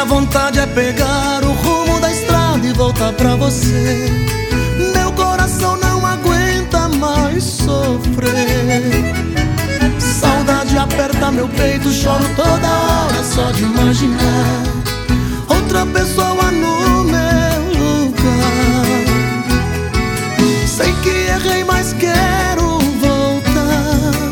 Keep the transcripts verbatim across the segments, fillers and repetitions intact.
vontade é pegar o rumo da estrada e voltar pra você. Meu coração não aguenta mais sofrer. Saudade aperta meu peito, choro toda hora só de imaginar outra pessoa no meu lugar. Sei que errei, mas quero voltar.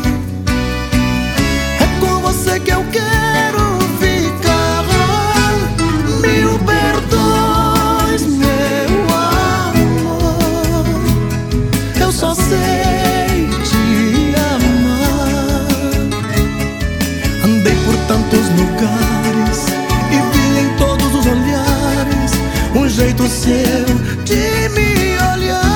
É com você que eu quero ficar. Mil perdões, meu amor, eu só sei te amar. Andei por tantos lugares e vi em todos os olhares um jeito seu de me olhar.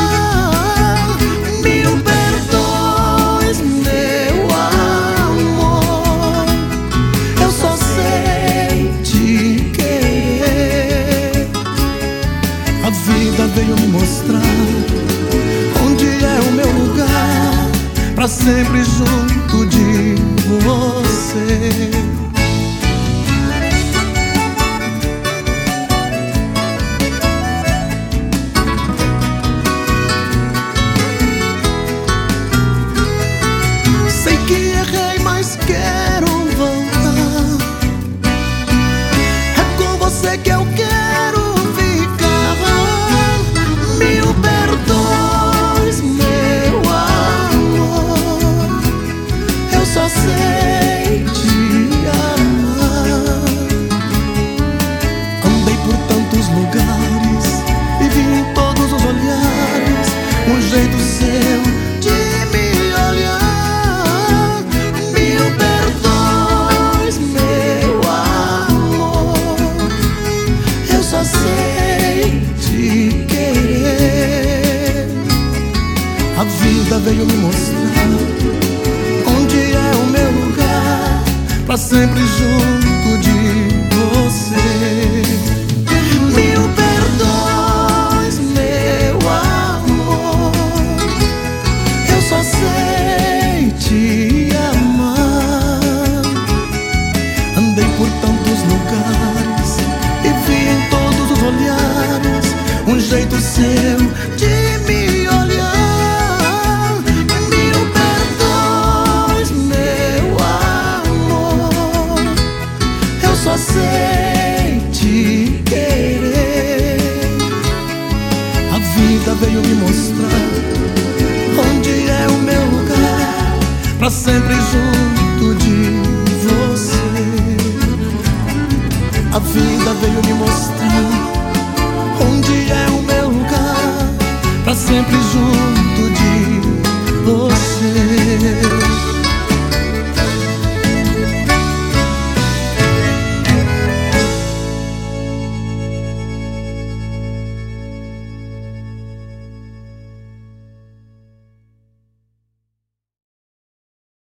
Mil perdões, meu amor, eu só sei te querer. A vida veio me mostrar onde é o meu lugar, pra sempre junto de você. Que eu quero ficar. Mil perdões, meu amor, eu só sei te amar. Andei por tantos lugares e vi em todos os olhares um jeito seu de me olhar. Mil perdões, meu só sei te querer. A vida veio me mostrar onde é o meu lugar, pra sempre junto de você. Mil perdões, meu amor, eu só sei te amar. Andei por tantos lugares e vi em todos os olhares um jeito seu de me olhar. Mil perdões, meu amor, eu só sei te querer. A vida veio me mostrar onde é o meu lugar, pra sempre junto de você. A vida veio me mostrar